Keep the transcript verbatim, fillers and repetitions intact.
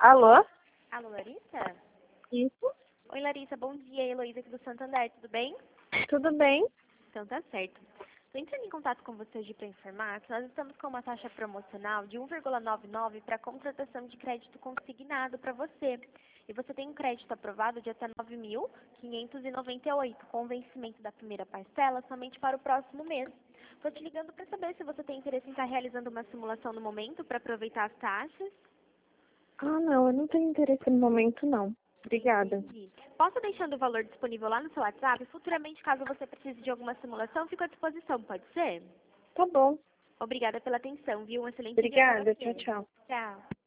Alô? Alô, Larissa? Isso? Oi, Larissa, bom dia. Heloísa aqui do Santander, tudo bem? Tudo bem? Então tá certo. Estou entrando em contato com você hoje para informar que nós estamos com uma taxa promocional de um vírgula noventa e nove para contratação de crédito consignado para você. E você tem um crédito aprovado de até nove mil quinhentos e noventa e oito, com vencimento da primeira parcela somente para o próximo mês. Estou te ligando para saber se você tem interesse em estar realizando uma simulação no momento para aproveitar as taxas. Ah, não, eu não tenho interesse no momento, não. Obrigada. Entendi. Posso deixando o valor disponível lá no seu WhatsApp? Futuramente, caso você precise de alguma simulação, fico à disposição, pode ser? Tá bom. Obrigada pela atenção, viu? Um excelente dia para Obrigada. Tchau, você. tchau. Tchau.